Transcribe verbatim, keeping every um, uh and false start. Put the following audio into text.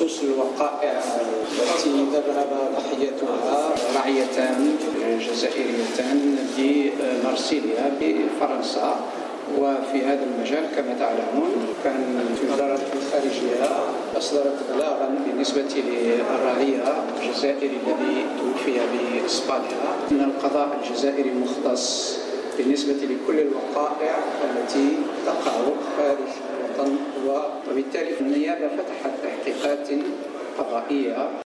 بخصوص الوقائع التي ذهب ضحيتها رعيتان جزائريتان بمارسيليا بفرنسا. وفي هذا المجال كما تعلمون كان في وزارة الخارجية أصدرت بلاغا بالنسبة للراعي الجزائري الذي توفي بإسبانيا أن القضاء الجزائري مختص بالنسبة لكل الوقائع التي تقع خارج الوطن، وبالتالي النيابة فتحت تحقيقات قضائية